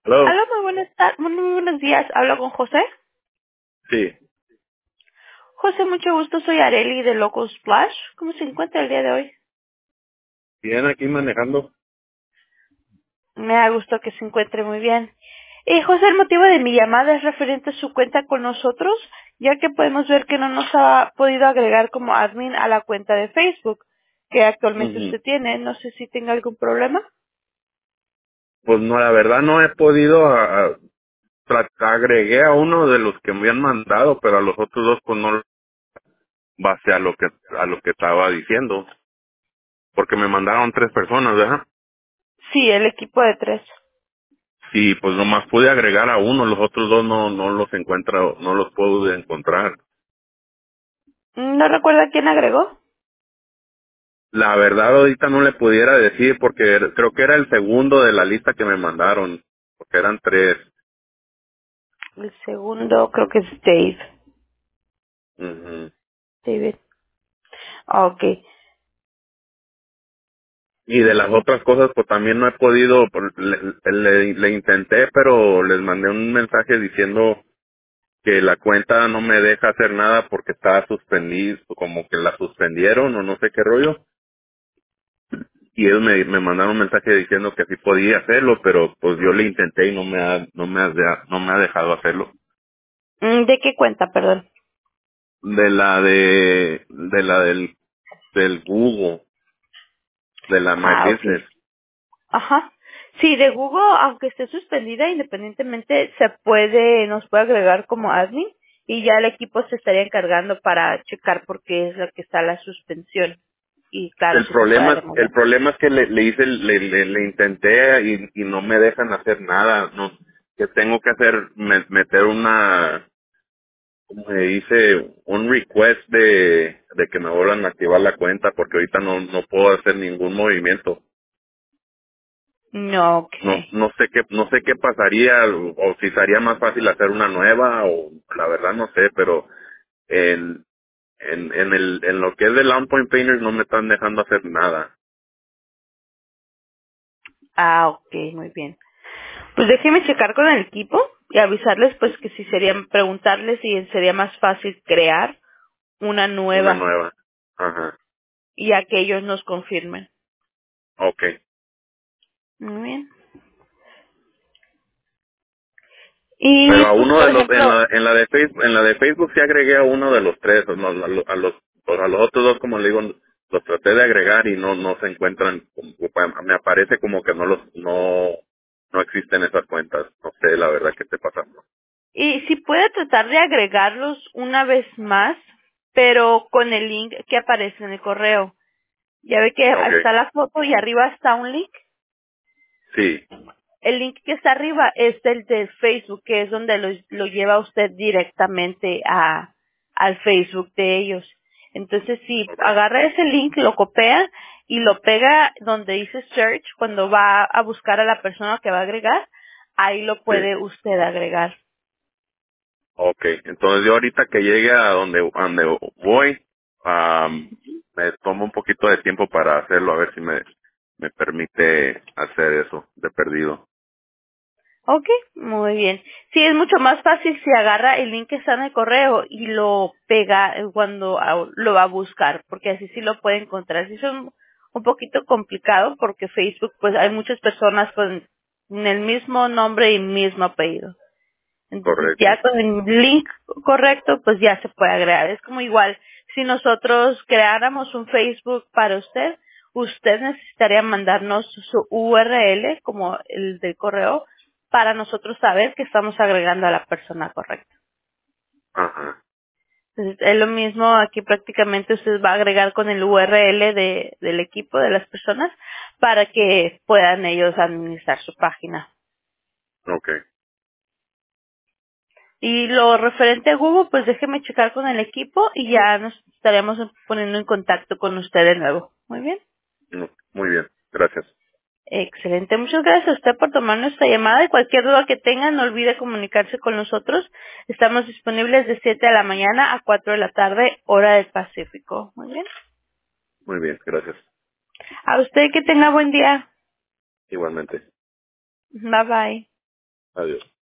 Hello. Hola, muy buenos días. Hablo con José. Sí. José, mucho gusto. Soy Areli de Local Splash. ¿Cómo se encuentra el día de hoy? Bien, aquí manejando. Me da gusto que se encuentre muy bien. José, el motivo de mi llamada es referente a su cuenta con nosotros, ya que podemos ver que no nos ha podido agregar como admin a la cuenta de Facebook que actualmente Ujú. usted tiene. No sé si tenga algún problema. Pues no, la verdad no he podido, agregué a uno de los que me han mandado, pero a los otros dos pues no base a lo que estaba diciendo, porque me mandaron 3 personas, ¿verdad? Sí, el equipo de 3. Sí, pues nomás pude agregar a uno, los otros dos no los encuentro, no los puedo encontrar. ¿No recuerda quién agregó? La verdad ahorita no le pudiera decir porque creo que era el segundo de la lista que me mandaron, porque eran 3. El segundo creo que es Dave. Ujú. David. Ok. Y de las otras cosas, pues también no he podido, le intenté, pero les mandé un mensaje diciendo que la cuenta no me deja hacer nada porque está suspendida, como que la suspendieron o no sé qué rollo. Y ellos me mandaron un mensaje diciendo que sí podía hacerlo, pero pues yo le intenté y no me ha dejado hacerlo. ¿De qué cuenta, perdón? De la del Google, de la My Ah, ok. Business. Ajá. Sí, de Google, aunque esté suspendida, independientemente nos puede agregar como admin y ya el equipo se estaría encargando para checar por qué es la que está la suspensión. Y claro, El si se puede problema, el remover. problema es que le hice, le intenté y no me dejan hacer nada, no, que tengo que hacer, meter como se dice, un request de que me vuelvan a activar la cuenta porque ahorita no puedo hacer ningún movimiento. No, ok. No sé qué pasaría o si sería más fácil hacer una nueva o la verdad no sé, pero en lo que es de Lawn Point Painters no me están dejando hacer nada. Ah, ok, muy bien. Pues déjeme checar con el equipo y avisarles pues que si sería, preguntarles si sería más fácil crear una Una nueva nueva. Ajá. y a que ellos nos confirmen. Okay. Muy bien. Y Pero a pues uno por de los ejemplo, en la de Facebook sí agregué a uno de los 3, no, a los otros dos como le digo los traté de agregar y no se encuentran, me aparece como que no existen esas cuentas. No sé la verdad qué esté pasando. y si puede tratar de agregarlos una vez más, pero con el link que aparece en el correo. Ya ve que Okay. está la foto y arriba está un link. Sí. El link que está arriba es el de Facebook, que es donde lo lleva usted directamente al Facebook de ellos. Entonces, si Okay. agarra ese link, lo copia y lo pega donde dice search, cuando va a buscar a la persona que va a agregar, ahí lo Sí. puede usted agregar. Okay. Entonces yo ahorita que llegue a donde voy, me tomo un poquito de tiempo para hacerlo a ver si me permite hacer eso de perdido. Ok, muy bien. Sí, es mucho más fácil si agarra el link que está en el correo y lo pega cuando lo va a buscar, porque así sí lo puede encontrar. Sí es un poquito complicado porque Facebook, pues hay muchas personas con el mismo nombre y mismo apellido. Entonces Correcto. ya con el link correcto, pues ya se puede agregar. Es como igual, si nosotros creáramos un Facebook para usted, usted necesitaría mandarnos su URL, como el del correo, para nosotros saber que estamos agregando a la persona correcta. Ajá. Entonces, es lo mismo, aquí prácticamente usted va a agregar con el URL del equipo, de las personas, para que puedan ellos administrar su página. Okay. Y lo referente a Google, pues déjeme checar con el equipo y ya nos estaremos poniendo en contacto con usted de nuevo. Muy bien. No, muy bien. Gracias. Excelente. Muchas gracias a usted por tomar nuestra llamada y cualquier duda que tenga, no olvide comunicarse con nosotros. Estamos disponibles de 7 de la mañana a 4 de la tarde, hora del Pacífico. Muy bien. Muy bien. Gracias. A usted que tenga buen día. Igualmente. Bye bye. Adiós.